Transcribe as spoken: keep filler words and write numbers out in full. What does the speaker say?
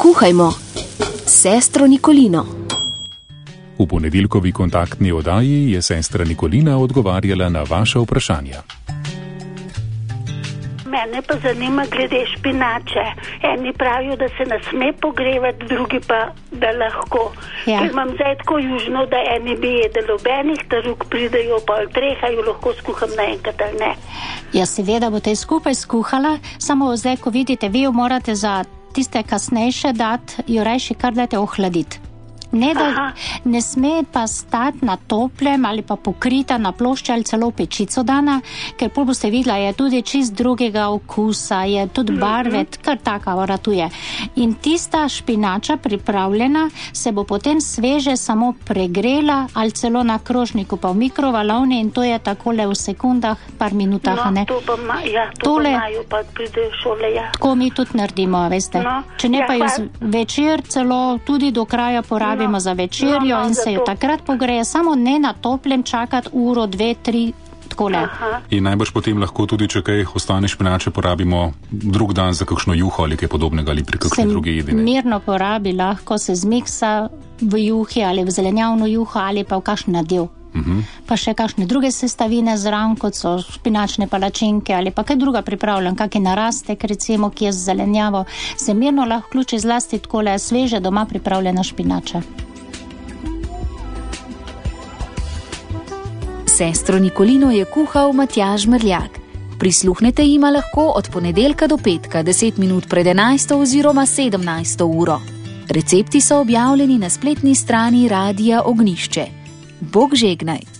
Kuhajmo s sestro Nikolino. V ponedeljkovi kontaktni oddaji je sestra Nikolina odgovarjala na vaša vprašanja. Mene pa zanima glede špinače. Eni pravijo, da se ne sme pogrevati, drugi pa, da lahko. Ja. Ker imam zdaj tako južno, da eni bi jedeli obenih, taruk pridejo pol treh, a jo lahko skuham naenkrat ali ne. Ja, seveda boste skupaj skuhala, samo zdaj, ko vidite, vi jo morate za tiste kasnejše dati, jo rajši kar dajte ohladiti. Ne, da, ne sme pa stati na toplem ali pa pokrita na plošči ali celo pečico dana, ker pol boste videla, je tudi čist drugega okusa, je tudi barve, kar taka vratuje. In tista špinača pripravljena se bo potem sveže samo pregrela ali celo na krožniku pa v mikrovalovni in to je takole v sekundah, par minutah, no, ne? To pa ma, ja, to Tole, pa maju, pa pride v šole, ja. Tako mi tudi naredimo, veste. No, Če ne ja, pa jo večer celo tudi do kraja porabimo. No. Za večerjo no, no, in se jo takrat pogreje, samo ne na toplem čakati uro, dve, tri, takole. In najbrž potem lahko tudi, če kaj ostane špinače, porabimo drug dan za kakšno juho ali kaj podobnega ali pri kakšni drugi jedi. Se mirno porabi, lahko se zmiksa v juhi ali v zelenjavno juho ali pa v kakšen nadev. Uh-huh. Pa še kakšne druge sestavine zraven, kot so špinačne palačinke ali pa kaj druga pripravljam, kakšen narastek, recimo, ki je z zelenjavo, se mirno lahko vključi zlasti takole sveže doma pripravljena špinača. Sestro Nikolino je kuhal Matjaž Mrljak. Prisluhnete jima lahko od ponedeljka do petka, deset minut pred enajsto oziroma sedemnajsto uro. Recepti so objavljeni na spletni strani Radia Ognjišče. Bog žegnaj.